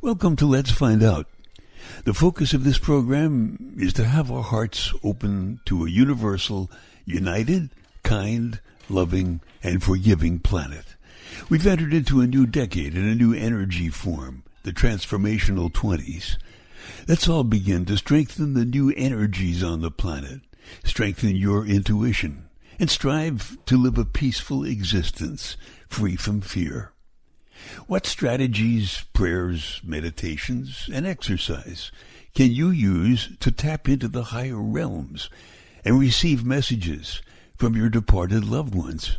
Welcome to Let's Find Out. The focus of this program is to have our hearts open to a universal, united, kind, loving, and forgiving planet. We've entered into a new decade and a new energy form, the transformational 20s. Let's all begin to strengthen the new energies on the planet, strengthen your intuition, and strive to live a peaceful existence, free from fear. What strategies, prayers, meditations, and exercise can you use to tap into the higher realms and receive messages from your departed loved ones,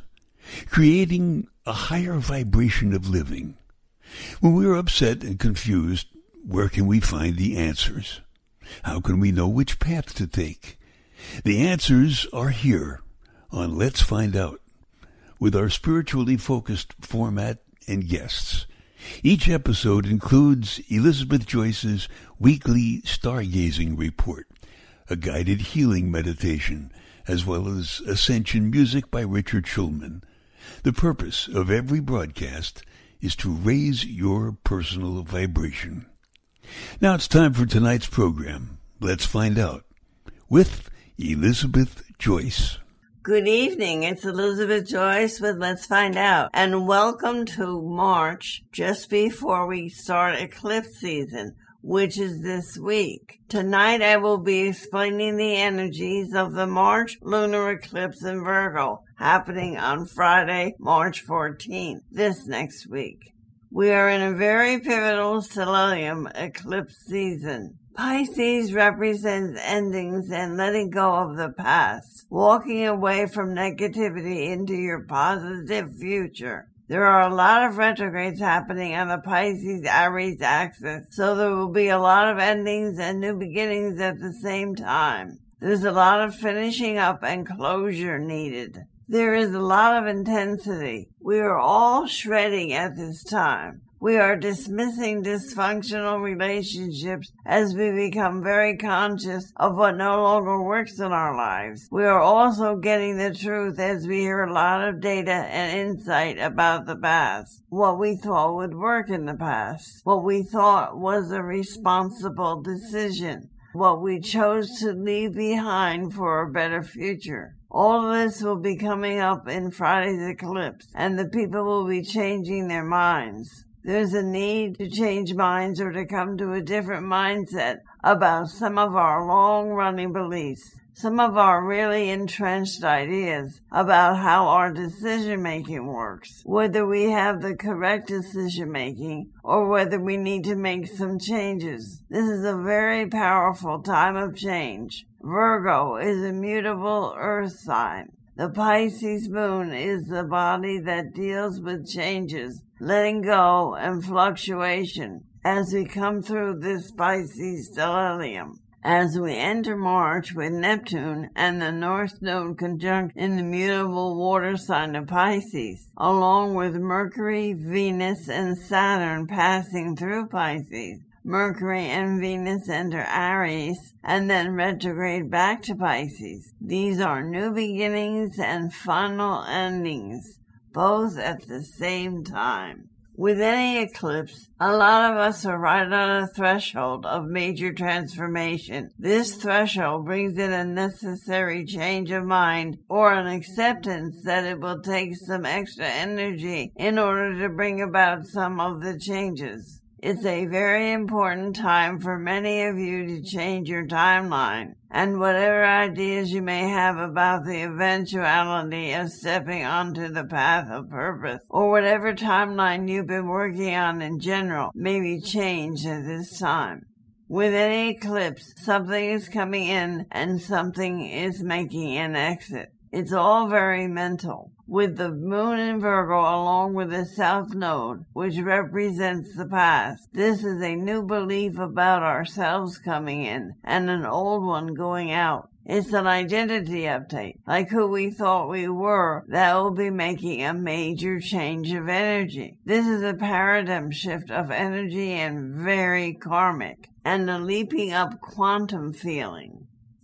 creating a higher vibration of living? When we are upset and confused, where can we find the answers? How can we know which path to take? The answers are here on Let's Find Out, with our spiritually focused format and guests. Each episode includes Elizabeth Joyce's weekly stargazing report, a guided healing meditation, as well as Ascension music by Richard Schulman. The purpose of every broadcast is to raise your personal vibration. Now it's time for tonight's program. Let's Find Out with Elizabeth Joyce. Good evening, it's Elizabeth Joyce with Let's Find Out, and welcome to March, just before we start eclipse season, which is this week. Tonight I will be explaining the energies of the March lunar eclipse in Virgo, happening on Friday, March 14th, this next week. We are in a very pivotal stellium eclipse season. Pisces represents endings and letting go of the past, walking away from negativity into your positive future. There are a lot of retrogrades happening on the Pisces-Aries axis, so there will be a lot of endings and new beginnings at the same time. There's a lot of finishing up and closure needed. There is a lot of intensity. We are all shredding at this time. We are dismissing dysfunctional relationships as we become very conscious of what no longer works in our lives. We are also getting the truth as we hear a lot of data and insight about the past. What we thought would work in the past. What we thought was a responsible decision. What we chose to leave behind for a better future. All of this will be coming up in Friday's eclipse, and the people will be changing their minds. There's a need to change minds or to come to a different mindset about some of our long-running beliefs, some of our really entrenched ideas about how our decision-making works, whether we have the correct decision-making or whether we need to make some changes. This is a very powerful time of change. Virgo is a mutable earth sign. The Pisces moon is the body that deals with changes, letting go, and fluctuation as we come through this Pisces stellium. As we enter March with Neptune and the North Node conjunct in the mutable water sign of Pisces, along with Mercury, Venus, and Saturn passing through Pisces, Mercury and Venus enter Aries and then retrograde back to Pisces. These are new beginnings and final endings, both at the same time. With any eclipse, a lot of us are right on a threshold of major transformation. This threshold brings in a necessary change of mind or an acceptance that it will take some extra energy in order to bring about some of the changes. It's a very important time for many of you to change your timeline, and whatever ideas you may have about the eventuality of stepping onto the path of purpose, or whatever timeline you've been working on in general, may be changed at this time. With any eclipse, something is coming in and something is making an exit. It's all very mental. With the moon in Virgo along with the South Node, which represents the past, this is a new belief about ourselves coming in and an old one going out. It's an identity update, like who we thought we were, that will be making a major change of energy. This is a paradigm shift of energy and very karmic, and a leaping up quantum feeling.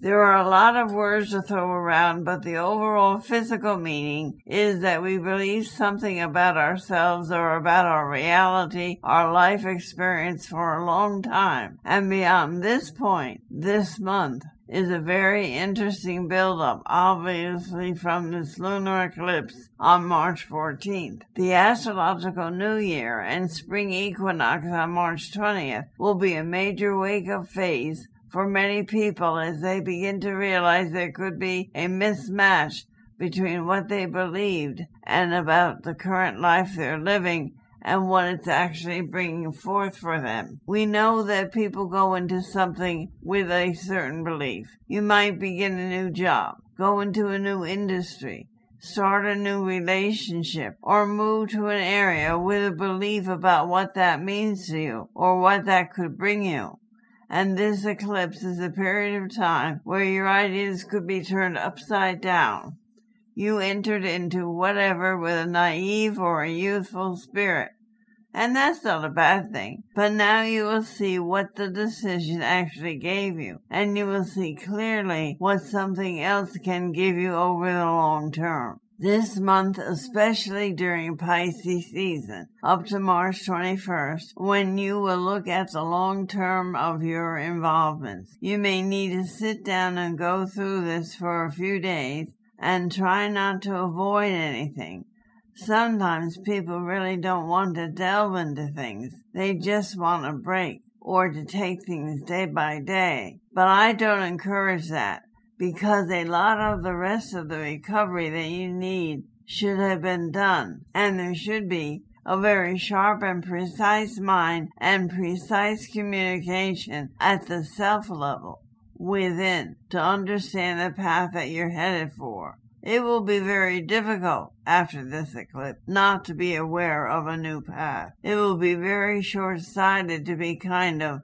There are a lot of words to throw around, but the overall physical meaning is that we believe something about ourselves or about our reality, our life experience for a long time. And beyond this point, this month is a very interesting build-up, obviously from this lunar eclipse on March 14th. The astrological new year and spring equinox on March 20th will be a major wake-up phase for many people as they begin to realize there could be a mismatch between what they believed and about the current life they're living and what it's actually bringing forth for them. We know that people go into something with a certain belief. You might begin a new job, go into a new industry, start a new relationship, or move to an area with a belief about what that means to you or what that could bring you. And this eclipse is a period of time where your ideas could be turned upside down. You entered into whatever with a naive or a youthful spirit, and that's not a bad thing. But now you will see what the decision actually gave you, and you will see clearly what something else can give you over the long term. This month, especially during Pisces season, up to March 21st, when you will look at the long term of your involvements. You may need to sit down and go through this for a few days and try not to avoid anything. Sometimes people really don't want to delve into things. They just want a break or to take things day by day. But I don't encourage that, because a lot of the rest of the recovery that you need should have been done, and there should be a very sharp and precise mind and precise communication at the self level within to understand the path that you're headed for. It will be very difficult after this eclipse not to be aware of a new path. It will be very short-sighted to be kind of,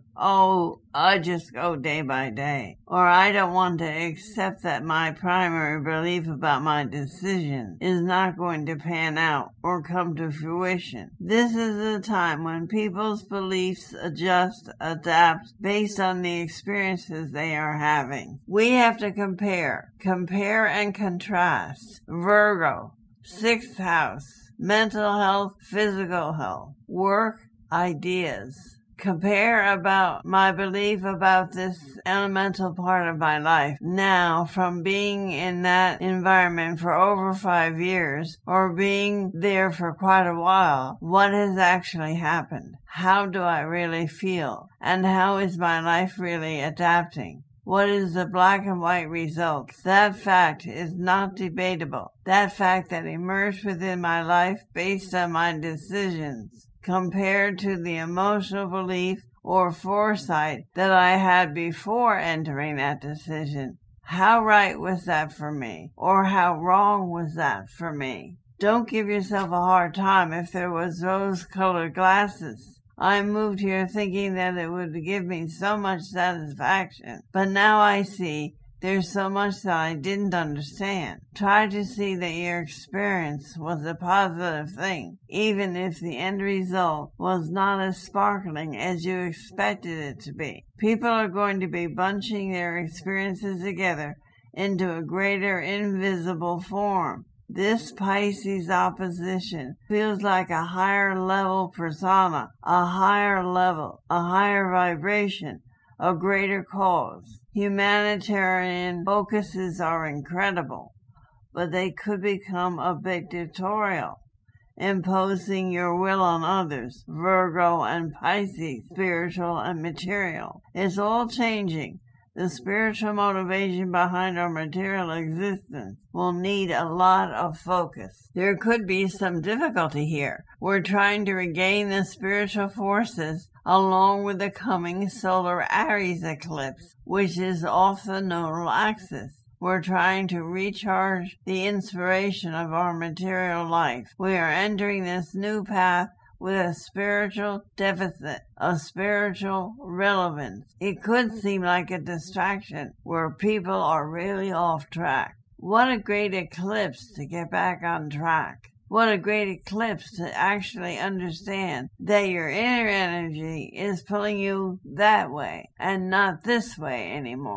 I just go day by day, or I don't want to accept that my primary belief about my decision is not going to pan out or come to fruition. This is a time when people's beliefs adjust, adapt based on the experiences they are having. We have to compare and contrast. Virgo, 6th house, mental health, physical health, work, ideas. Compare about my belief about this elemental part of my life now from being in that environment for over 5 years or being there for quite a while. What has actually happened? How do I really feel? And how is my life really adapting? What is the black and white result? That fact is not debatable. That fact that emerged within my life based on my decisions, compared to the emotional belief or foresight that I had before entering that decision. How right was that for me? Or how wrong was that for me? Don't give yourself a hard time if there was rose-colored glasses. I moved here thinking that it would give me so much satisfaction, but now I see there's so much that I didn't understand. Try to see that your experience was a positive thing, even if the end result was not as sparkling as you expected it to be. People are going to be bunching their experiences together into a greater invisible form. This Pisces opposition feels like a higher level persona, a higher level, a higher vibration, a greater cause. Humanitarian focuses are incredible, but they could become a bit dictatorial, imposing your will on others. Virgo and Pisces, spiritual and material. It's all changing. The spiritual motivation behind our material existence will need a lot of focus. There could be some difficulty here. We're trying to regain the spiritual forces along with the coming solar Aries eclipse, which is off the nodal axis. We're trying to recharge the inspiration of our material life. We are entering this new path with a spiritual deficit, a spiritual relevance. It could seem like a distraction where people are really off track. What a great eclipse to get back on track. What a great eclipse to actually understand that your inner energy is pulling you that way and not this way anymore.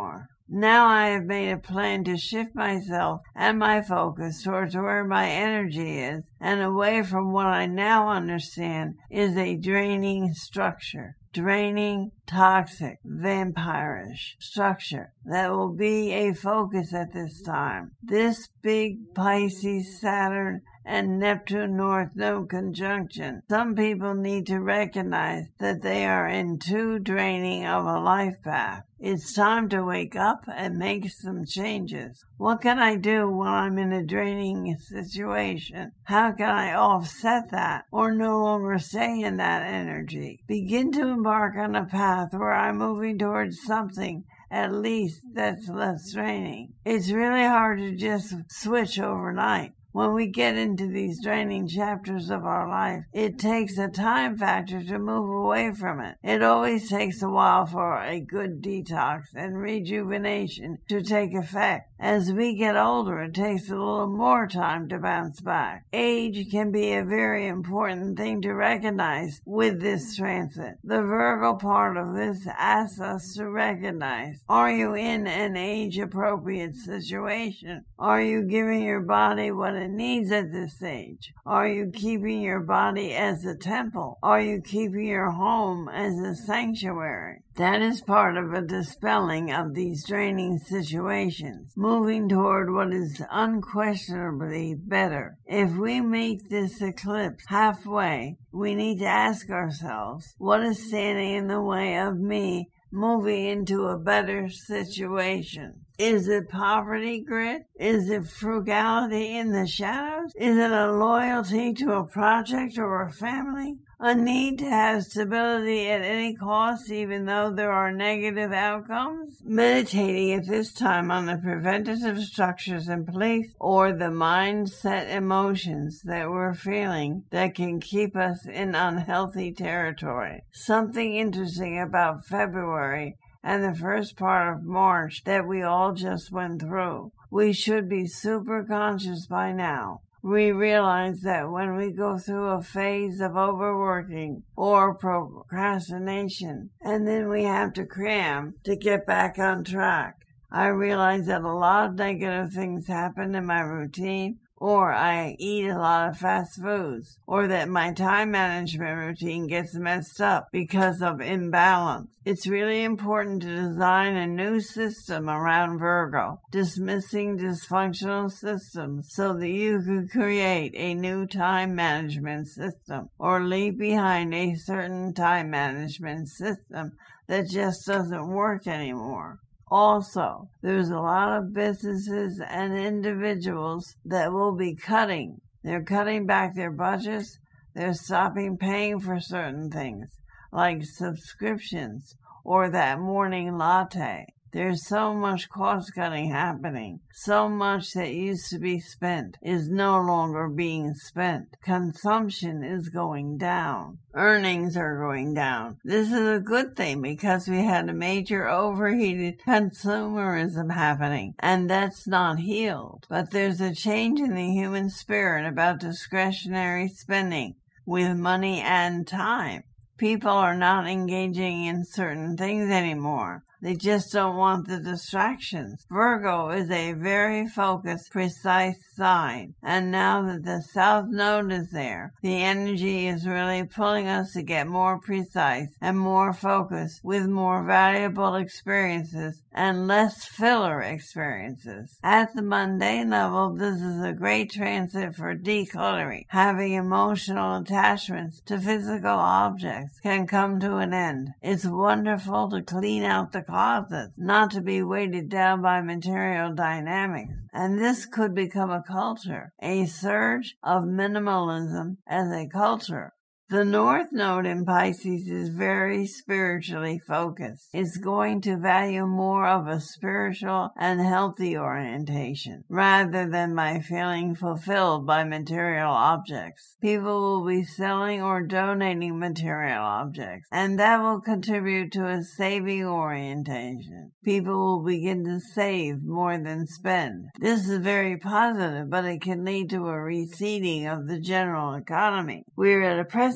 Now I have made a plan to shift myself and my focus towards where my energy is and away from what I now understand is a draining structure. Draining, toxic, vampirish structure that will be a focus at this time. This big Pisces, Saturn, and Neptune North Node conjunction. Some people need to recognize that they are in too draining of a life path. It's time to wake up and make some changes. What can I do when I'm in a draining situation? How can I offset that or no longer stay in that energy? Begin to embark on a path where I'm moving towards something at least that's less draining. It's really hard to just switch overnight. When we get into these draining chapters of our life, it takes a time factor to move away from it. It always takes a while for a good detox and rejuvenation to take effect. As we get older, it takes a little more time to bounce back. Age can be a very important thing to recognize with this transit. The Virgo part of this asks us to recognize, are you in an age-appropriate situation? Are you giving your body what it needs at this age? Are you keeping your body as a temple? Are you keeping your home as a sanctuary? That is part of a dispelling of these draining situations, moving toward what is unquestionably better. If we make this eclipse halfway, we need to ask ourselves, what is standing in the way of me moving into a better situation? Is it poverty grit? Is it frugality in the shadows? Is it a loyalty to a project or a family? A need to have stability at any cost, even though there are negative outcomes? Meditating at this time on the preventative structures in place or the mindset emotions that we're feeling that can keep us in unhealthy territory. Something interesting about February and the first part of March that we all just went through. We should be super conscious by now. We realize that when we go through a phase of overworking or procrastination, and then we have to cram to get back on track, I realize that a lot of negative things happen in my routine, or I eat a lot of fast foods, or that my time management routine gets messed up because of imbalance. It's really important to design a new system around Virgo, dismissing dysfunctional systems so that you can create a new time management system, or leave behind a certain time management system that just doesn't work anymore. Also, there's a lot of businesses and individuals that will be cutting. They're cutting back their budgets. They're stopping paying for certain things, like subscriptions or that morning latte. There's so much cost-cutting happening. So much that used to be spent is no longer being spent. Consumption is going down. Earnings are going down. This is a good thing because we had a major overheated consumerism happening, and that's not healed. But there's a change in the human spirit about discretionary spending with money and time. People are not engaging in certain things anymore. They just don't want the distractions. Virgo is a very focused, precise sign. And now that the South Node is there, the energy is really pulling us to get more precise and more focused with more valuable experiences and less filler experiences. At the mundane level, this is a great transit for decluttering. Having emotional attachments to physical objects can come to an end. It's wonderful to clean out the closet, not to be weighted down by material dynamics. And this could become a culture, a surge of minimalism as a culture. The North Node in Pisces is very spiritually focused. It's going to value more of a spiritual and healthy orientation, rather than by feeling fulfilled by material objects. People will be selling or donating material objects, and that will contribute to a saving orientation. People will begin to save more than spend. This is very positive, but it can lead to a receding of the general economy. We're at a precipice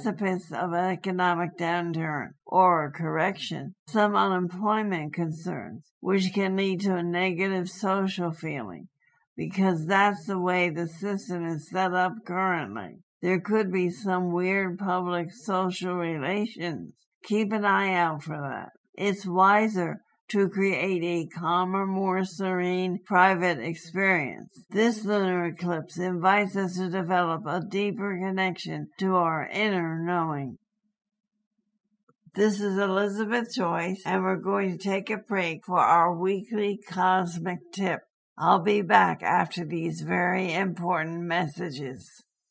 precipice of an economic downturn or a correction, some unemployment concerns, which can lead to a negative social feeling, because that's the way the system is set up currently. There could be some weird public social relations. Keep an eye out for that. It's wiser to create a calmer, more serene, private experience. This lunar eclipse invites us to develop a deeper connection to our inner knowing. This is Elizabeth Joyce, and we're going to take a break for our weekly cosmic tip. I'll be back after these very important messages.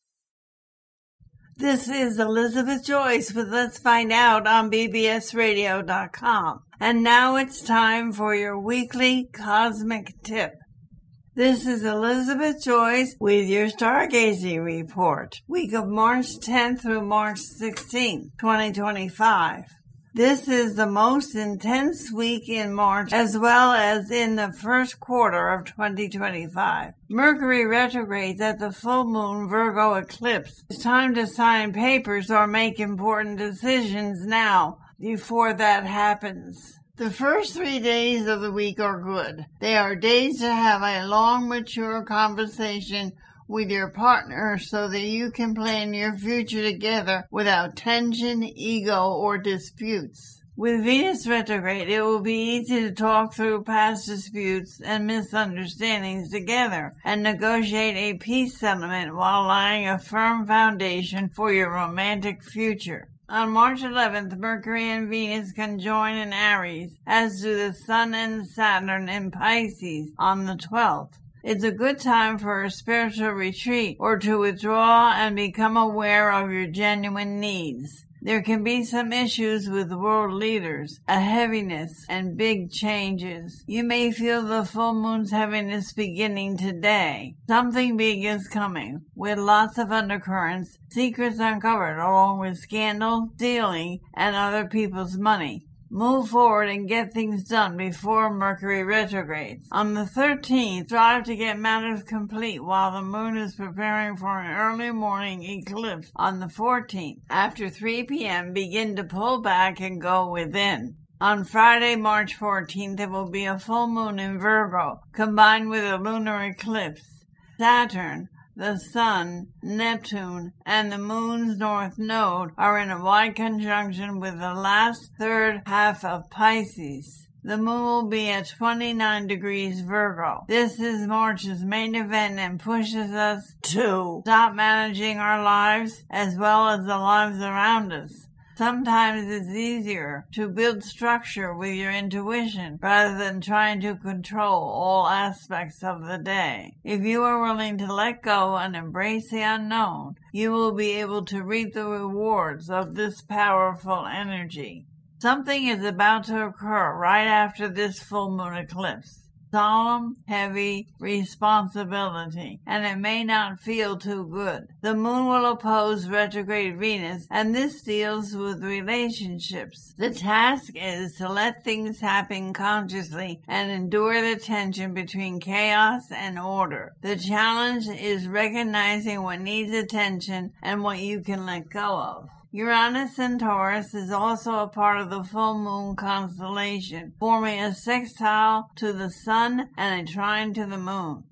This is Elizabeth Joyce with Let's Find Out on bbsradio.com. And now it's time for your weekly cosmic tip. This is Elizabeth Joyce with your Stargazing Report, week of March 10th through March 16th, 2025. This is the most intense week in March as well as in the first quarter of 2025. Mercury retrogrades at the full moon Virgo eclipse. It's time to sign papers or make important decisions now before that happens. The first 3 days of the week are good. They are days to have a long, mature conversation with your partner so that you can plan your future together without tension, ego, or disputes. With Venus retrograde, it will be easy to talk through past disputes and misunderstandings together and negotiate a peace settlement while laying a firm foundation for your romantic future. On March 11th, Mercury and Venus conjoin in Aries, as do the Sun and Saturn in Pisces on the 12th. It's a good time for a spiritual retreat or to withdraw and become aware of your genuine needs. There can be some issues with world leaders, a heaviness, and big changes. You may feel the full moon's heaviness beginning today. Something big is coming, with lots of undercurrents, secrets uncovered, along with scandal, stealing, and other people's money. Move forward and get things done before Mercury retrogrades. On the 13th, strive to get matters complete while the moon is preparing for an early morning eclipse on the 14th. After 3 p.m., begin to pull back and go within. On Friday, March 14th, there will be a full moon in Virgo, combined with a lunar eclipse. Saturn, the Sun, Neptune, and the Moon's North Node are in a wide conjunction with the last third half of Pisces. The Moon will be at 29 degrees Virgo. This is March's main event and pushes us to stop managing our lives as well as the lives around us. Sometimes it's easier to build structure with your intuition rather than trying to control all aspects of the day. If you are willing to let go and embrace the unknown, you will be able to reap the rewards of this powerful energy. Something is about to occur right after this full moon eclipse. Solemn, heavy responsibility, and it may not feel too good. The moon will oppose retrograde Venus, and this deals with relationships. The task is to let things happen consciously and endure the tension between chaos and order. The challenge is recognizing what needs attention and what you can let go of. Uranus in Taurus is also a part of the full moon constellation, forming a sextile to the sun and a trine to the moon.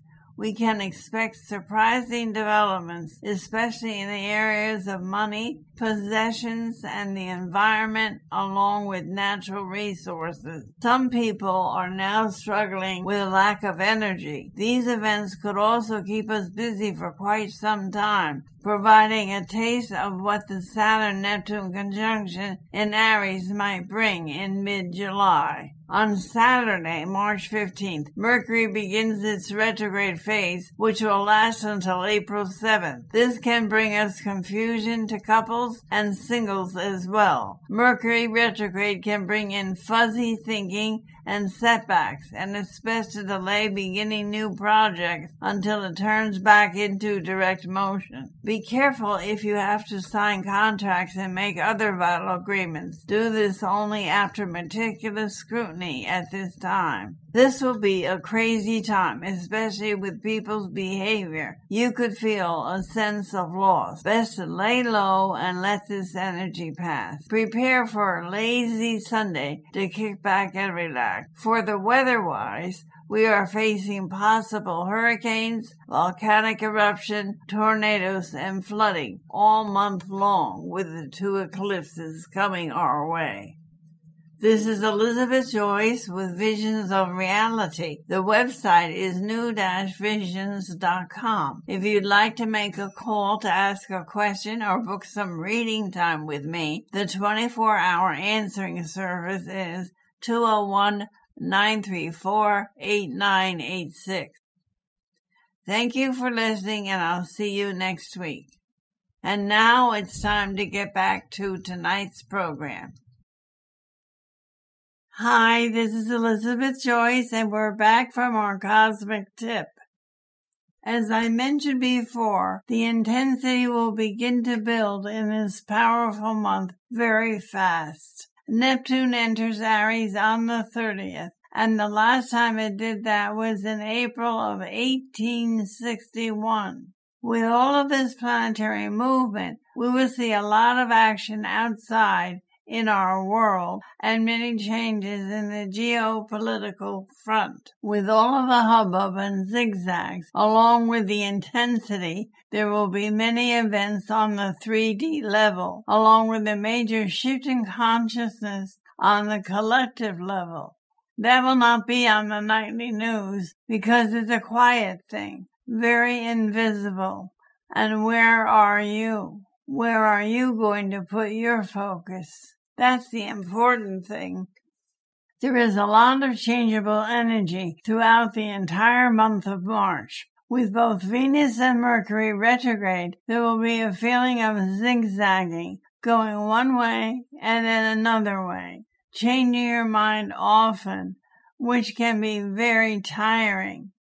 We can expect surprising developments, especially in the areas of money, possessions, and the environment, along with natural resources. Some people are now struggling with a lack of energy. These events could also keep us busy for quite some time, providing a taste of what the Saturn-Neptune conjunction in Aries might bring in mid-July. On Saturday, March 15th, Mercury begins its retrograde phase, which will last until April 7th. This can bring us confusion to couples and singles as well. Mercury retrograde can bring in fuzzy thinking and setbacks, and especially delay beginning new projects until it turns back into direct motion. Be careful if you have to sign contracts and make other vital agreements. Do this only after meticulous scrutiny at this time. This will be a crazy time, especially with people's behavior. You could feel a sense of loss. Best to lay low and let this energy pass. Prepare for a lazy Sunday to kick back and relax. For the weather-wise, we are facing possible hurricanes, volcanic eruption, tornadoes, and flooding all month long with the 2 eclipses coming our way. This is Elizabeth Joyce with Visions of Reality. The website is new-visions.com. If you'd like to make a call to ask a question or book some reading time with me, the 24-hour answering service is 201-934-8986. Thank you for listening, and I'll see you next week. And now it's time to get back to tonight's program. Hi, this is Elizabeth Joyce, and we're back from our cosmic tip. As I mentioned before, the intensity will begin to build in this powerful month very fast. Neptune enters Aries on the 30th, and the last time it did that was in April of 1861. With all of this planetary movement, we will see a lot of action outside in our world and many changes in the geopolitical front. With all of the hubbub and zigzags, along with the intensity, there will be many events on the 3D level, along with a major shift in consciousness on the collective level. That will not be on the nightly news because it's a quiet thing, very invisible. And where are you? Where are you going to put your focus? That's the important thing. There is a lot of changeable energy throughout the entire month of March. With both Venus and Mercury retrograde, there will be a feeling of zigzagging, going one way and then another way, changing your mind often, which can be very tiring.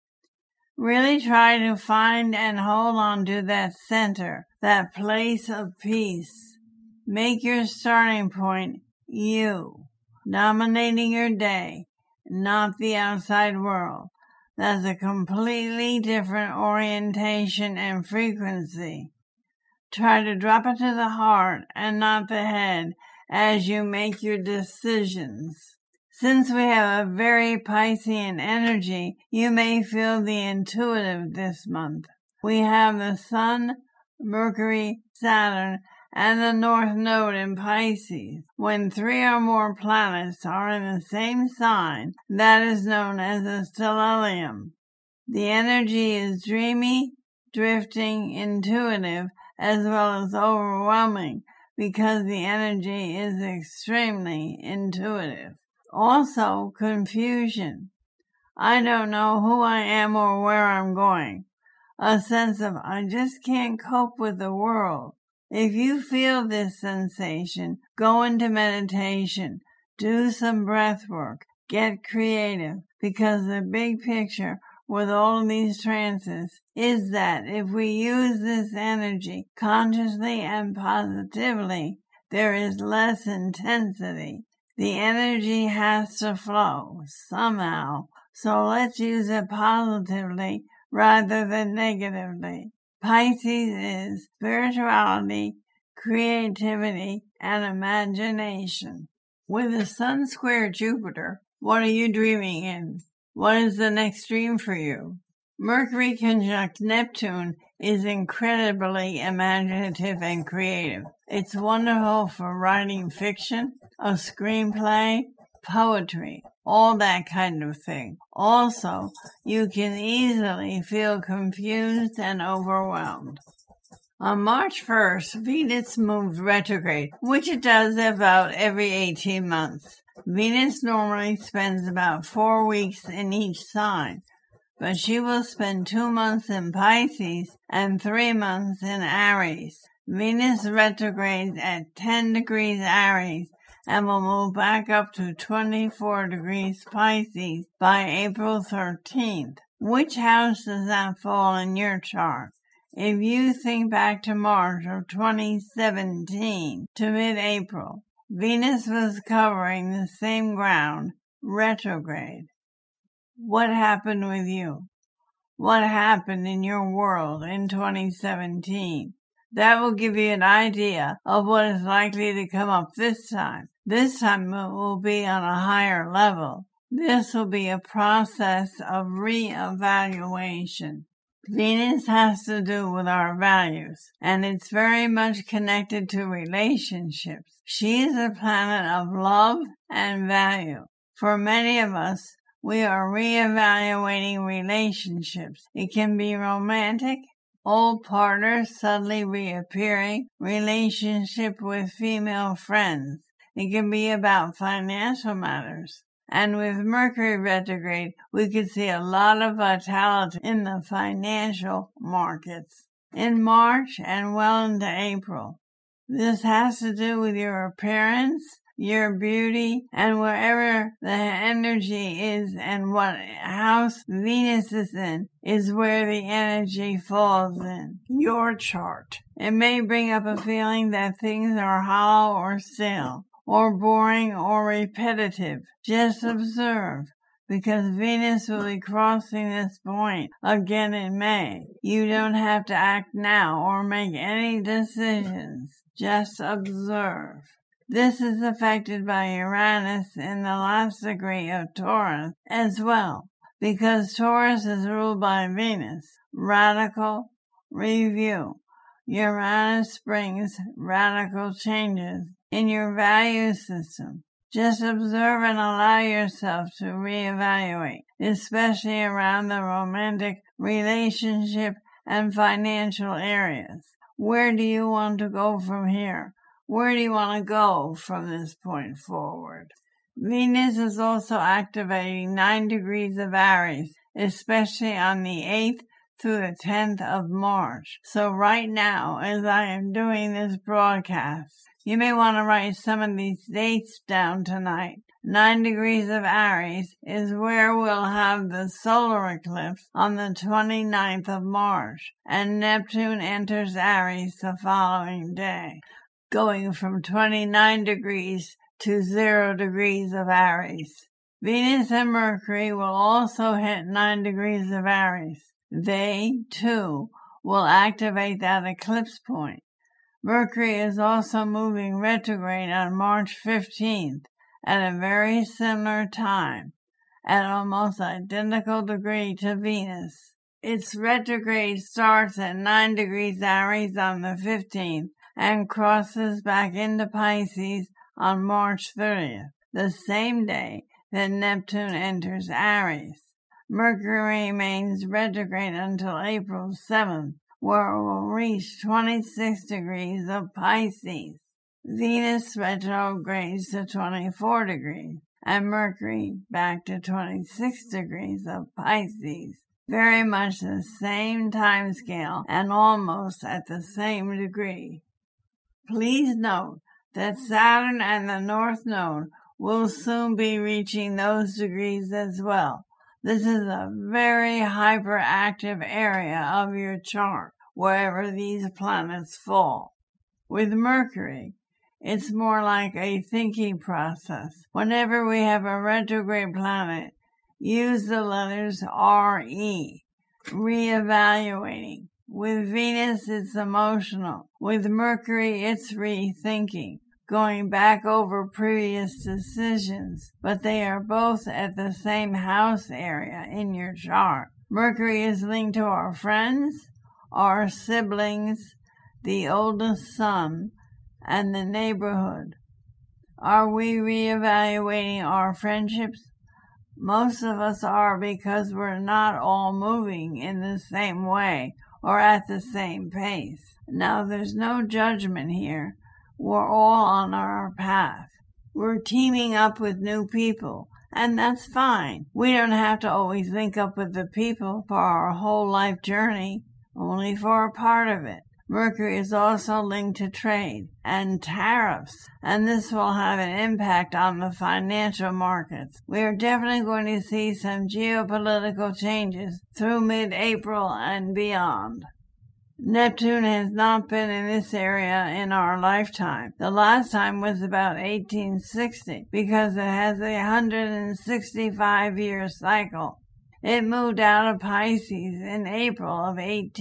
Really try to find and hold on to that center, that place of peace. Make your starting point you, dominating your day, not the outside world. That's a completely different orientation and frequency. Try to drop it to the heart and not the head as you make your decisions. Since we have a very Piscean energy, you may feel the intuitive this month. We have the Sun, Mercury, Saturn, and the North Node in Pisces. When 3 or more planets are in the same sign, that is known as a stellium. The energy is dreamy, drifting, intuitive, as well as overwhelming, because the energy is extremely intuitive. Also, confusion. I don't know who I am or where I'm going. A sense of I just can't cope with the world. If you feel this sensation, go into meditation, do some breath work, get creative, because the big picture with all of these trances is that if we use this energy consciously and positively, there is less intensity. The energy has to flow somehow, so let's use it positively rather than negatively. Pisces is spirituality, creativity, and imagination. With the Sun square Jupiter, what are you dreaming in? What is the next dream for you? Mercury conjunct Neptune is incredibly imaginative and creative. It's wonderful for writing fiction, a screenplay, poetry, all that kind of thing. Also, you can easily feel confused and overwhelmed. On March 1st, Venus moved retrograde, which it does about every 18 months. Venus normally spends about 4 weeks in each sign, but she will spend 2 months in Pisces and 3 months in Aries. Venus retrogrades at 10 degrees Aries and will move back up to 24 degrees Pisces by April 13th. Which house does that fall in your chart? If you think back to March of 2017 to mid-April, Venus was covering the same ground, retrograde. What happened with you? What happened in your world in 2017? That will give you an idea of what is likely to come up this time. This time it will be on a higher level. This will be a process of re-evaluation. Venus has to do with our values, and it's very much connected to relationships. She is a planet of love and value. For many of us, we are re-evaluating relationships. It can be romantic, old partners suddenly reappearing, relationship with female friends. It can be about financial matters. And with Mercury retrograde, we could see a lot of vitality in the financial markets in March and well into April. This has to do with your appearance, your beauty, and wherever the energy is and what house Venus is in is where the energy falls in your chart. It may bring up a feeling that things are hollow or stale, or boring or repetitive. Just observe, because Venus will be crossing this point again in May. You don't have to act now or make any decisions. Just observe. This is affected by Uranus in the last degree of Taurus as well, because Taurus is ruled by Venus. Radical review. Uranus brings radical changes in your value system. Just observe and allow yourself to reevaluate, especially around the romantic, relationship, and financial areas. Where do you want to go from here? Where do you want to go from this point forward? Venus is also activating 9 degrees of Aries, especially on the 8th through the 10th of March. So right now, as I am doing this broadcast, you may want to write some of these dates down tonight. 9 degrees of Aries is where we'll have the solar eclipse on the 29th of March, and Neptune enters Aries the following day, going from 29 degrees to 0 degrees of Aries. Venus and Mercury will also hit 9 degrees of Aries. They, too, will activate that eclipse point. Mercury is also moving retrograde on March 15th at a very similar time, at almost identical degree to Venus. Its retrograde starts at 9 degrees Aries on the 15th and crosses back into Pisces on March 30th, the same day that Neptune enters Aries. Mercury remains retrograde until April 7th, where it will reach 26 degrees of Pisces. Venus retrogrades to 24 degrees, and Mercury back to 26 degrees of Pisces. Very much the same time scale and almost at the same degree. Please note that Saturn and the North Node will soon be reaching those degrees as well. This is a very hyperactive area of your chart, wherever these planets fall. With Mercury, it's more like a thinking process. Whenever we have a retrograde planet, use the letters RE, reevaluating. With Venus, it's emotional. With Mercury, it's rethinking, going back over previous decisions, but they are both at the same house area in your chart. Mercury is linked to our friends, our siblings, the oldest son, and the neighborhood. Are we reevaluating our friendships? Most of us are, because we're not all moving in the same way or at the same pace. Now, there's no judgment here. We're all on our path. We're teaming up with new people, and that's fine. We don't have to always link up with the people for our whole life journey, only for a part of it. Mercury is also linked to trade and tariffs, and this will have an impact on the financial markets. We are definitely going to see some geopolitical changes through mid-April and beyond. Neptune has not been in this area in our lifetime. The last time was about 1860 because it has a 165-year cycle. It moved out of Pisces in April of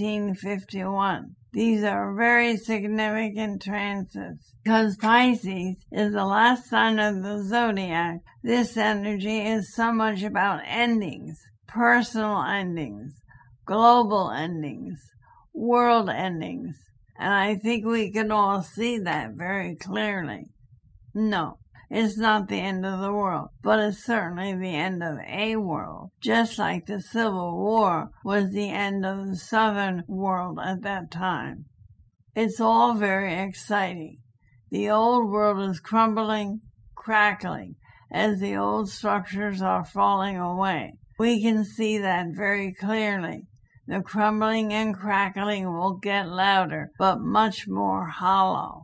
1851. These are very significant transits because Pisces is the last sign of the zodiac. This energy is so much about endings, personal endings, global endings, world endings, and I think we can all see that very clearly. No, it's not the end of the world, but it's certainly the end of a world, just like the Civil War was the end of the Southern world at that time. It's all very exciting. The old world is crumbling, crackling, as the old structures are falling away. We can see that very clearly. The crumbling and crackling will get louder, but much more hollow.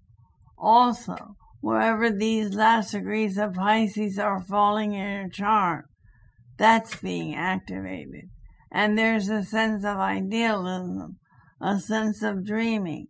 Also, wherever these last degrees of Pisces are falling in your chart, that's being activated. And there's a sense of idealism, a sense of dreaming,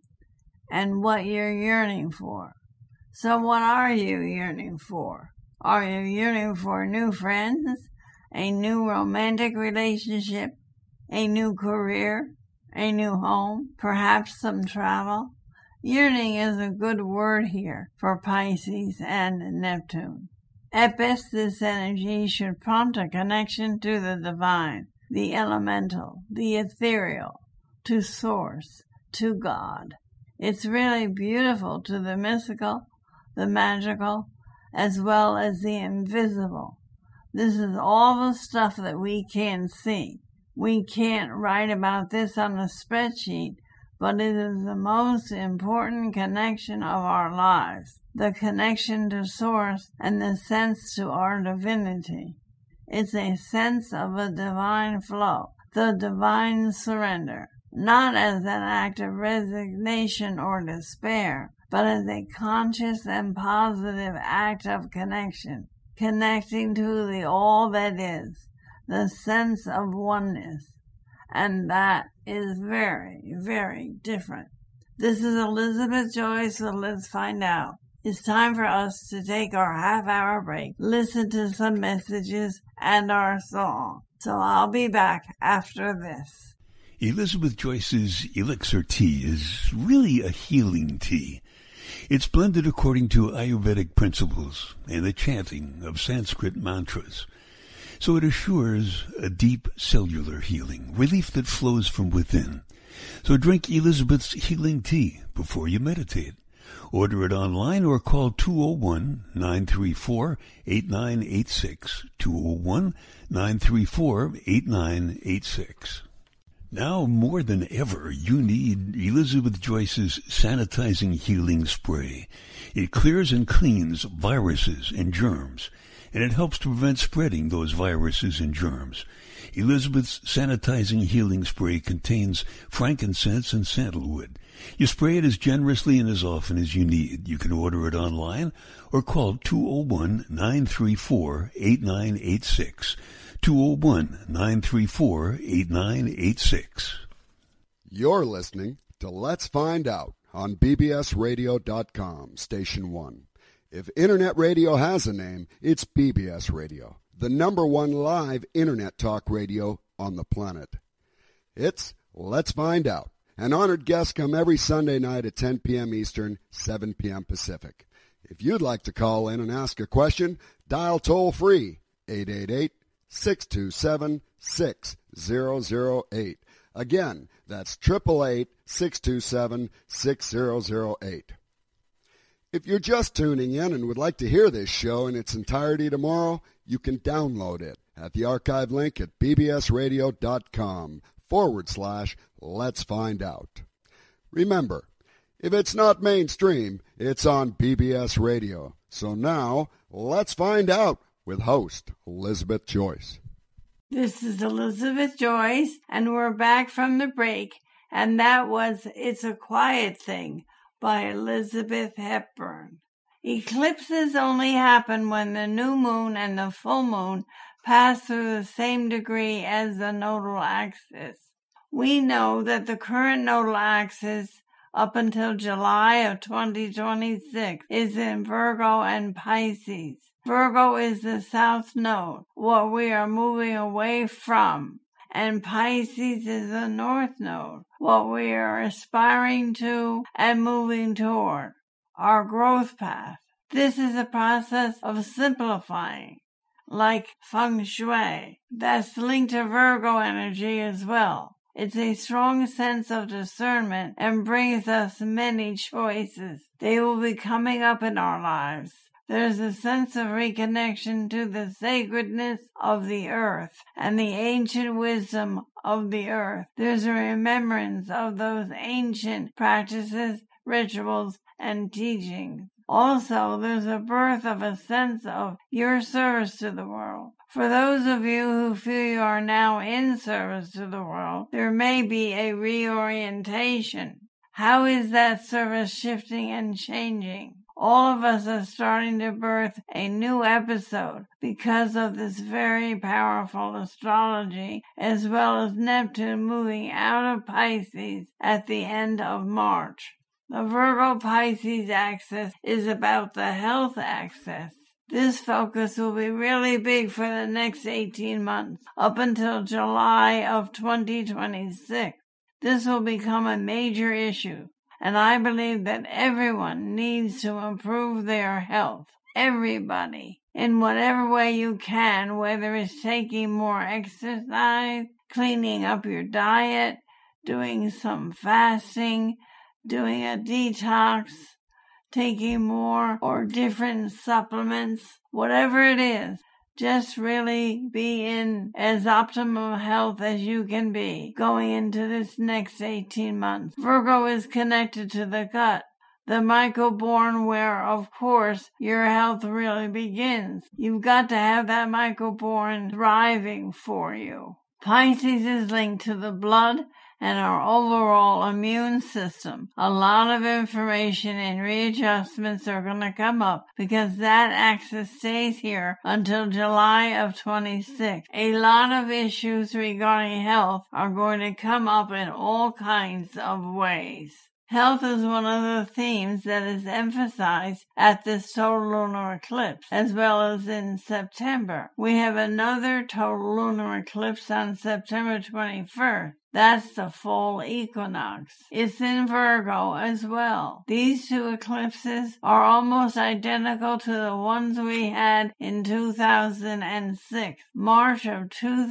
and what you're yearning for. So what are you yearning for? Are you yearning for new friends, a new romantic relationship, a new career, a new home, perhaps some travel? Yearning is a good word here for Pisces and Neptune. At best, this energy should prompt a connection to the divine, the elemental, the ethereal, to Source, to God. It's really beautiful to the mystical, the magical, as well as the invisible. This is all the stuff that we can't see. We can't write about this on a spreadsheet, but it is the most important connection of our lives, the connection to Source and the sense to our divinity. It's a sense of a divine flow, the divine surrender, not as an act of resignation or despair, but as a conscious and positive act of connection, connecting to the all that is, the sense of oneness. And that is very, very different. This is Elizabeth Joyce, so let's find out. It's time for us to take our half-hour break, listen to some messages, and our song. So I'll be back after this. Elizabeth Joyce's Elixir Tea is really a healing tea. It's blended according to Ayurvedic principles and the chanting of Sanskrit mantras. So it assures a deep cellular healing, relief that flows from within. So drink Elizabeth's healing tea before you meditate. Order it online or call 201-934-8986, 201-934-8986. Now more than ever, you need Elizabeth Joyce's Sanitizing Healing Spray. It clears and cleans viruses and germs, and it helps to prevent spreading those viruses and germs. Elizabeth's Sanitizing Healing Spray contains frankincense and sandalwood. You spray it as generously and as often as you need. You can order it online or call 201-934-8986, 201-934-8986. You're listening to Let's Find Out on bbsradio.com, Station 1. If Internet radio has a name, it's BBS Radio, the #1 live Internet talk radio on the planet. It's Let's Find Out. An honored guest come every Sunday night at 10 p.m. Eastern, 7 p.m. Pacific. If you'd like to call in and ask a question, dial toll-free 888-627-6008. Again, that's 888-627-6008. If you're just tuning in and would like to hear this show in its entirety tomorrow, you can download it at the archive link at bbsradio.com/Let's Find Out. Remember, if it's not mainstream, it's on BBS Radio. So now, let's find out with host Elizabeth Joyce. This is Elizabeth Joyce, and we're back from the break, and that was It's a Quiet Thing by Elizabeth Hepburn. Eclipses only happen when the new moon and the full moon pass through the same degree as the nodal axis. We know that the current nodal axis up until July of 2026 is in Virgo and Pisces. Virgo is the south node, what we are moving away from, and Pisces is the north node, what we are aspiring to and moving toward, our growth path. This is a process of simplifying, like feng shui. That's linked to Virgo energy as well. It's a strong sense of discernment and brings us many choices. They will be coming up in our lives. There's a sense of reconnection to the sacredness of the earth and the ancient wisdom of the earth. There's a remembrance of those ancient practices, rituals, and teachings. Also, there's a birth of a sense of your service to the world. For those of you who feel you are now in service to the world, there may be a reorientation. How is that service shifting and changing? All of us are starting to birth a new episode because of this very powerful astrology, as well as Neptune moving out of Pisces at the end of March. The Virgo-Pisces axis is about the health axis. This focus will be really big for the next 18 months, up until July of 2026. This will become a major issue, and I believe that everyone needs to improve their health. Everybody. In whatever way you can, whether it's taking more exercise, cleaning up your diet, doing some fasting, doing a detox, taking more or different supplements, whatever it is, just really be in as optimum health as you can be going into this next 18 months. Virgo is connected to the gut, the mycoborne, where, of course, your health really begins. You've got to have that mycoborne thriving for you. Pisces is linked to the blood and our overall immune system. A lot of information and readjustments are going to come up because that axis stays here until July of 26. A lot of issues regarding health are going to come up in all kinds of ways. Health is one of the themes that is emphasized at this total lunar eclipse, as well as in September. We have another total lunar eclipse on September 21st. That's the fall equinox. It's in Virgo as well. These two eclipses are almost identical to the ones we had in 2006. March of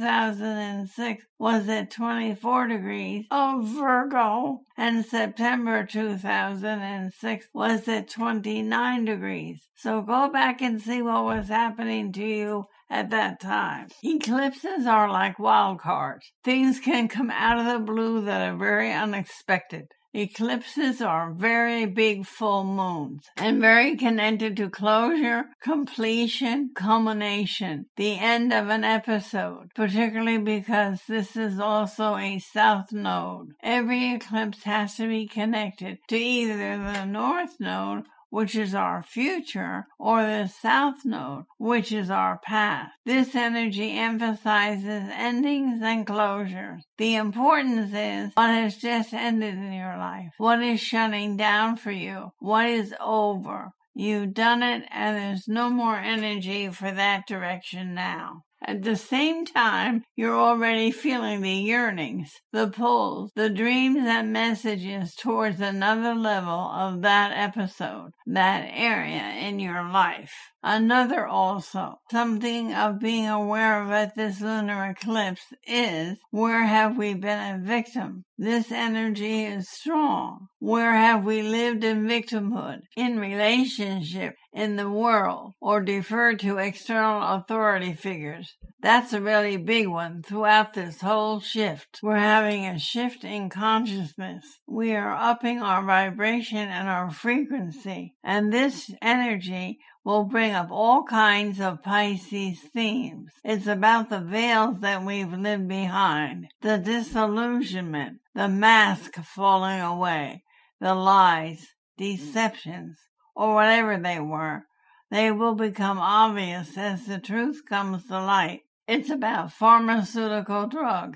2006 was at 24 degrees of Virgo, and September 2006 was at 29 degrees. So go back and see what was happening to you at that time. Eclipses are like wild cards. Things can come out of the blue that are very unexpected. Eclipses are very big full moons and very connected to closure, completion, culmination, the end of an episode, particularly because this is also a south node. Every eclipse has to be connected to either the north node, which is our future, or the south node, which is our past. This energy emphasizes endings and closures. The importance is what has just ended in your life, what is shutting down for you, what is over. You've done it, and there's no more energy for that direction now. At the same time, you're already feeling the yearnings, the pulls, the dreams and messages towards another level of that episode, that area in your life. Another also, something of being aware of at this lunar eclipse is, where have we been a victim? This energy is strong. Where have we lived in victimhood, in relationship, in the world, or deferred to external authority figures? That's a really big one throughout this whole shift. We're having a shift in consciousness. We are upping our vibration and our frequency, and this energy will bring up all kinds of Pisces themes. It's about the veils that we've lived behind, the disillusionment, the mask falling away, the lies, deceptions, or whatever they were. They will become obvious as the truth comes to light. It's about pharmaceutical drugs,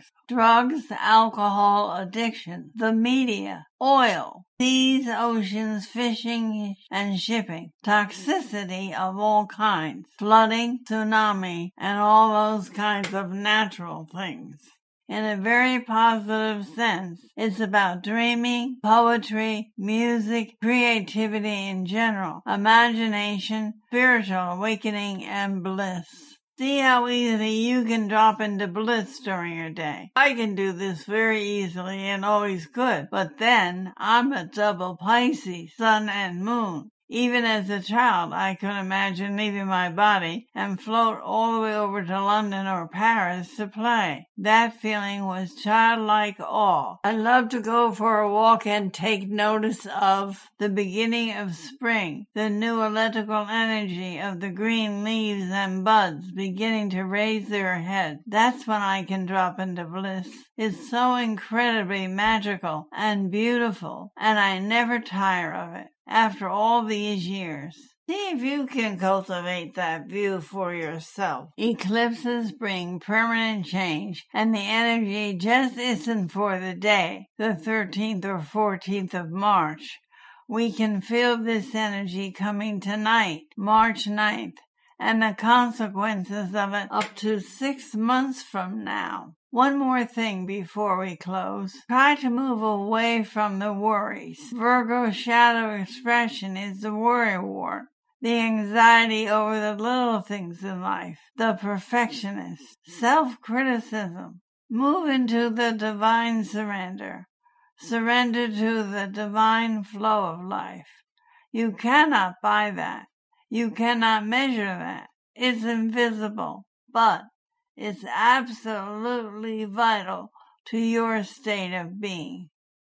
alcohol addiction, the media, oil, seas, oceans, fishing and shipping, toxicity of all kinds, flooding, tsunami, and all those kinds of natural things. In a very positive sense, it's about dreaming, poetry, music, creativity in general, imagination, spiritual awakening, and bliss. See how easily you can drop into bliss during your day. I can do this very easily and always could, but then I'm a double Pisces, sun and moon. Even as a child, I could imagine leaving my body and float all the way over to London or Paris to play. That feeling was childlike awe. I love to go for a walk and take notice of the beginning of spring, the new electrical energy of the green leaves and buds beginning to raise their heads. That's when I can drop into bliss. It's so incredibly magical and beautiful, and I never tire of it. After all these years, see if you can cultivate that view for yourself. Eclipses bring permanent change, and the energy just isn't for the day, the 13th or 14th of March. We can feel this energy coming tonight, March 9th, and the consequences of it up to 6 months from now. One more thing before we close. Try to move away from the worries. Virgo's shadow expression is the worry wart, the anxiety over the little things in life, the perfectionist, self-criticism. Move into the divine surrender. Surrender to the divine flow of life. You cannot buy that. You cannot measure that. It's invisible, but it's absolutely vital to your state of being.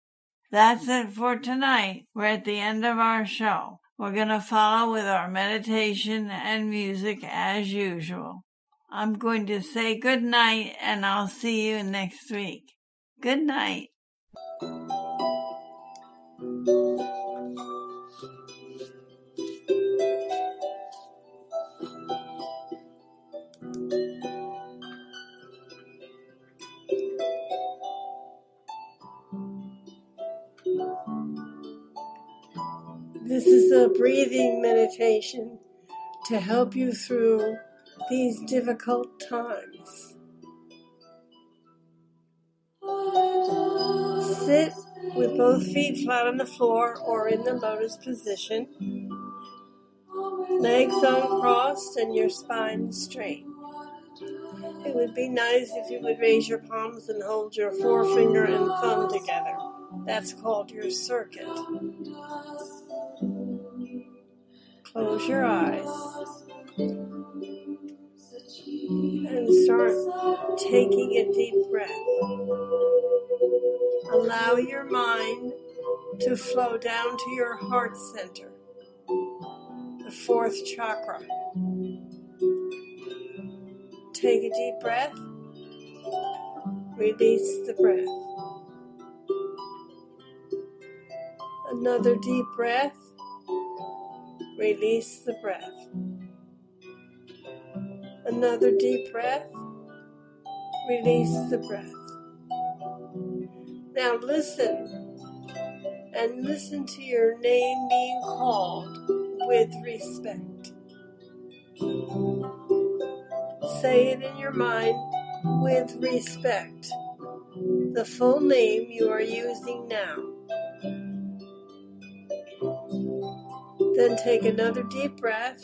That's it for tonight. We're at the end of our show. We're going to follow with our meditation and music as usual. I'm going to say good night, and I'll see you next week. Good night. This is a breathing meditation to help you through these difficult times. Sit with both feet flat on the floor or in the lotus position, legs uncrossed and your spine straight. It would be nice if you would raise your palms and hold your forefinger and thumb together. That's called your circuit. Close your eyes and start taking a deep breath. Allow your mind to flow down to your heart center, the fourth chakra. Take a deep breath. Release the breath. Another deep breath. Release the breath. Another deep breath. Release the breath. Now listen, and listen to your name being called with respect. Say it in your mind with respect, the full name you are using now. Then take another deep breath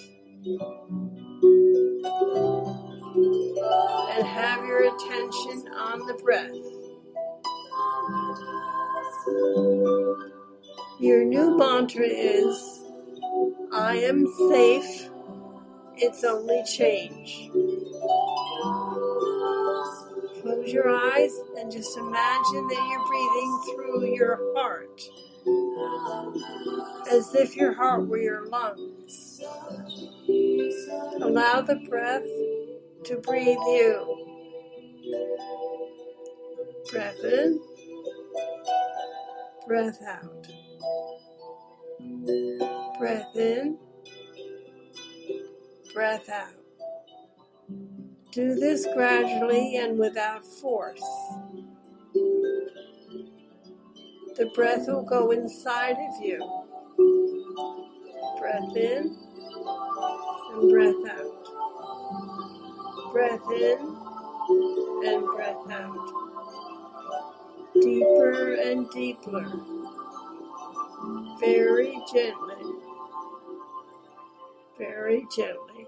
and have your attention on the breath. Your new mantra is, I am safe, it's only change. Close your eyes and just imagine that you're breathing through your heart, as if your heart were your lungs. Allow the breath to breathe you. Breath in, breath out. Breath in, breath out. Do this gradually and without force. The breath will go inside of you. Breath in and breath out. Breath in and breath out. Deeper and deeper. Very gently. Very gently.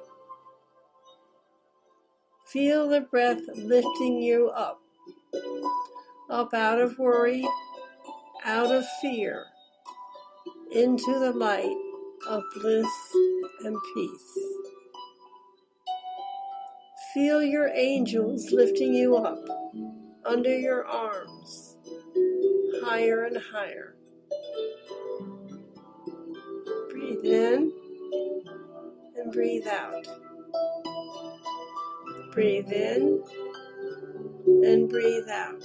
Feel the breath lifting you up out of worry, out of fear, into the light of bliss and peace. Feel your angels lifting you up under your arms, higher and higher. Breathe in and breathe out. Breathe in and breathe out.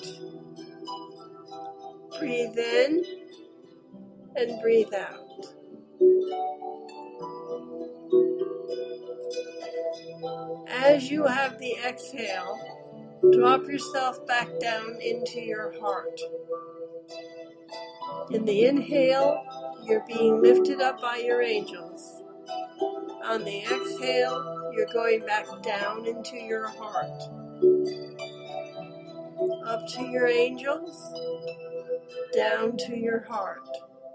Breathe in and breathe out. As you have the exhale, drop yourself back down into your heart. In the inhale, you're being lifted up by your angels. On the exhale, you're going back down into your heart. Up to your angels, down to your heart.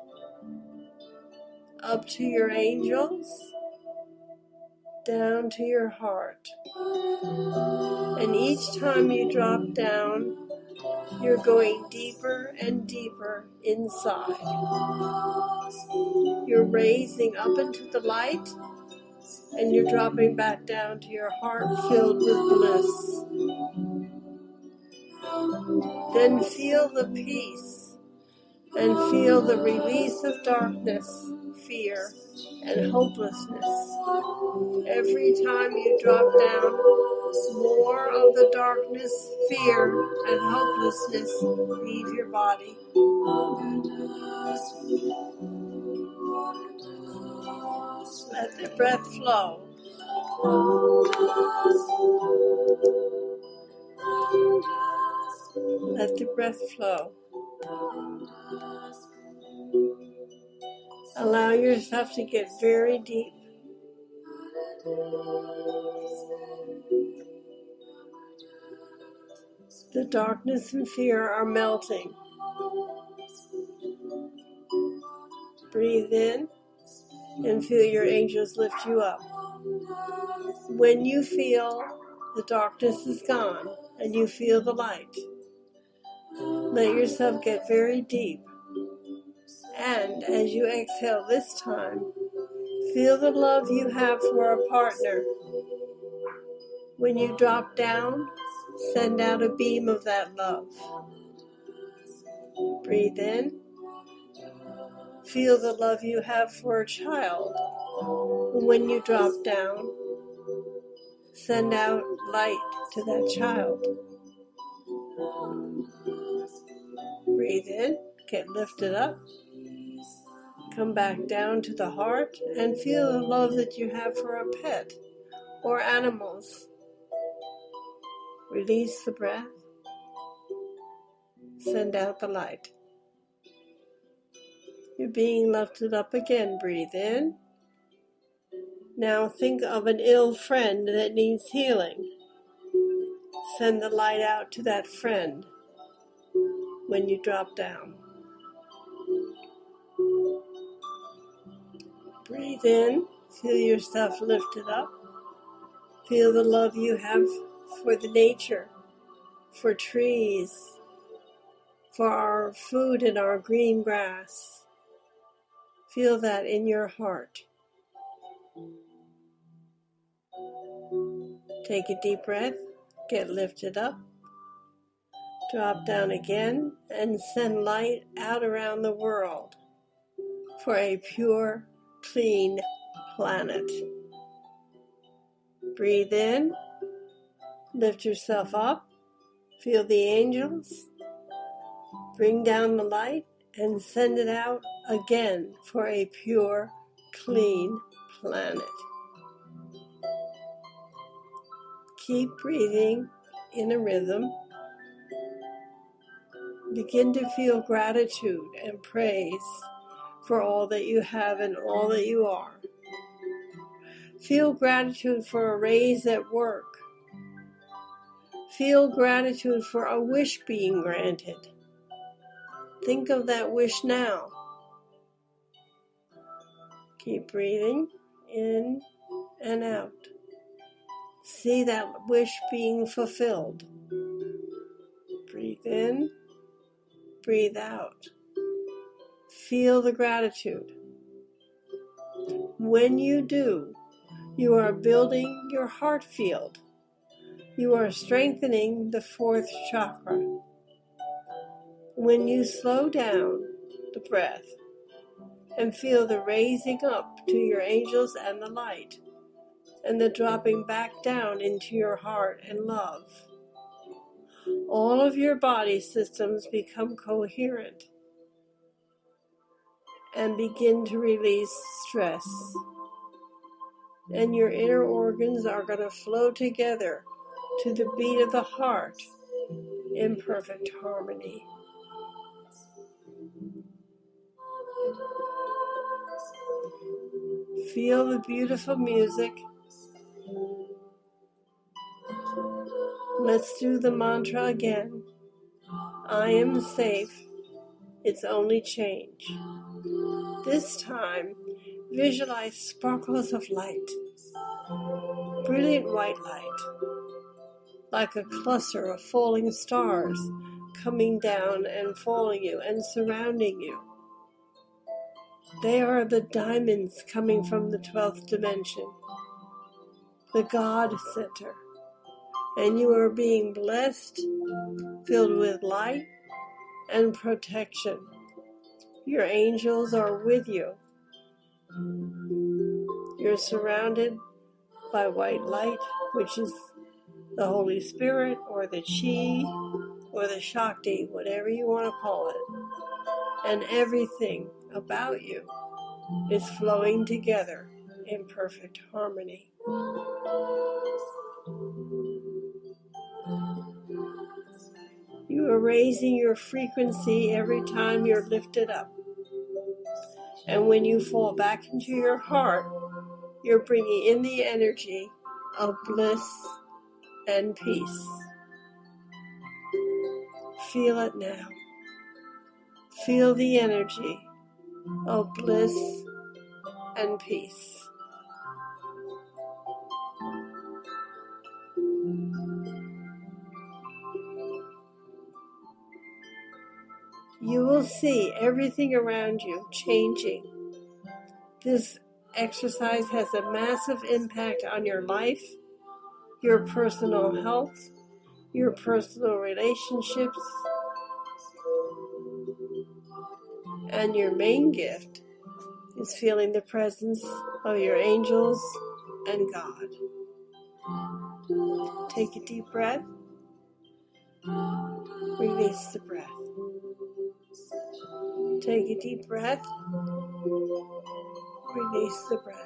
Up to your angels, down to your heart. And each time you drop down, you're going deeper and deeper inside. You're raising up into the light, and you're dropping back down to your heart filled with bliss. Then feel the peace and feel the release of darkness, fear, and hopelessness. Every time you drop down, more of the darkness, fear, and hopelessness leave your body. Let the breath flow. Let the breath flow. Allow yourself to get very deep. The darkness and fear are melting. Breathe in and feel your angels lift you up. When you feel the darkness is gone and you feel the light, let yourself get very deep. And as you exhale this time, feel the love you have for a partner. When you drop down, send out a beam of that love. Breathe in. Feel the love you have for a child. And when you drop down, send out light to that child. Breathe in, get lifted up. Come back down to the heart and feel the love that you have for a pet or animals. Release the breath. Send out the light. You're being lifted up again. Breathe in. Now think of an ill friend that needs healing. Send the light out to that friend when you drop down. Breathe in, feel yourself lifted up. Feel the love you have for the nature, for trees, for our food and our green grass. Feel that in your heart. Take a deep breath, get lifted up. Drop down again and send light out around the world for a pure, clean planet. Breathe in, lift yourself up, feel the angels, bring down the light and send it out again for a pure, clean planet. Keep breathing in a rhythm. Begin to feel gratitude and praise for all that you have and all that you are. Feel gratitude for a raise at work. Feel gratitude for a wish being granted. Think of that wish now. Keep breathing in and out. See that wish being fulfilled. Breathe in, breathe out. Feel the gratitude. When you do, you are building your heart field. You are strengthening the fourth chakra. When you slow down the breath and feel the raising up to your angels and the light, and the dropping back down into your heart and love, all of your body systems become coherent and begin to release stress. And your inner organs are going to flow together to the beat of the heart in perfect harmony. Feel the beautiful music. Let's do the mantra again. I am safe. It's only change. This time, visualize sparkles of light, brilliant white light, like a cluster of falling stars coming down and following you and surrounding you. They are the diamonds coming from the 12th dimension, the God Center, and you are being blessed, filled with light and protection. Your angels are with you. You're surrounded by white light, which is the Holy Spirit or the Chi or the Shakti, whatever you want to call it. And everything about you is flowing together in perfect harmony. You are raising your frequency every time you're lifted up. And when you fall back into your heart, you're bringing in the energy of bliss and peace. Feel it now. Feel the energy of bliss and peace. You will see everything around you changing. This exercise has a massive impact on your life, your personal health, your personal relationships, and your main gift is feeling the presence of your angels and God. Take a deep breath. Release the breath. Take a deep breath. Release the breath.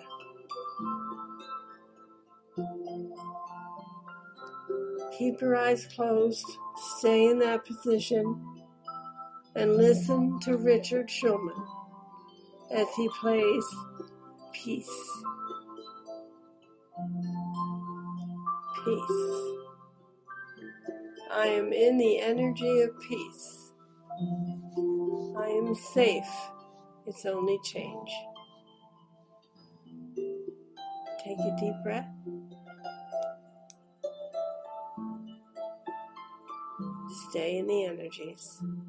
Keep your eyes closed. Stay in that position and listen to Richard Shulman as he plays Peace. Peace. I am in the energy of peace. I am safe. It's only change. Take a deep breath. Stay in the energies.